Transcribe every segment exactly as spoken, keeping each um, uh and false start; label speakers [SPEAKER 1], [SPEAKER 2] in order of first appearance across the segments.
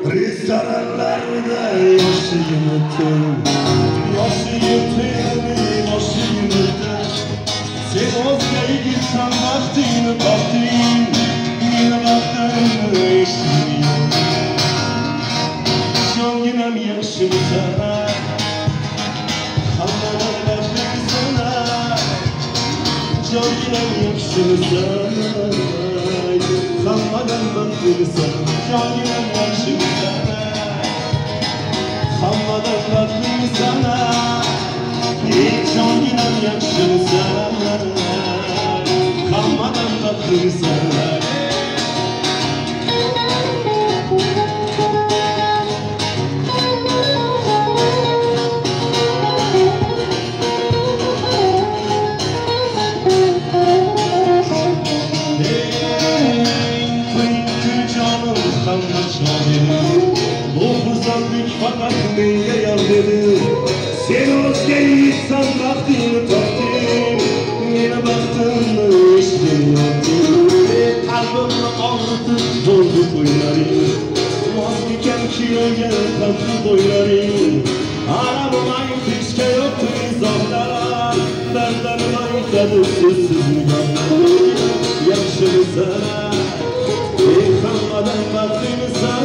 [SPEAKER 1] Restoranlarda yaşayımıtım, yaşayımtım, yaşayımıtım. Sen o'zgaga gitsan vaqtingni topding, meni vaqtimni eshitding. Jonginam yaxshimisan, hammadan baxtlisan. Jonginam yaxshimisan, hammadan baxtlisan. Jonginam yaxshimisan, hammadan baxtlisan. Ey jonginam yaxshimisan, hammadan baxtlisan. Bu xursandlik faqat menga yor dedi. Sen o'zga inson baxtini topding, meni baxtimni eshitding. Qalbimni og'ritib bo'ldi to'ylaring, mos ekan kuyovga qatli bo'ylaring. Arabamay hechga yo'q izohlar, dardlarim aytadi so'zsiz nigohlar. Yaxshimisan, ey hammadan baxtlisan.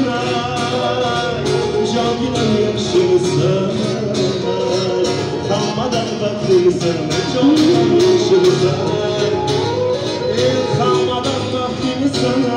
[SPEAKER 1] Jonginam yaxshimisan, hammadan baxtlisan. Jonginam yaxshimisan, ey hammadan baxtlisan.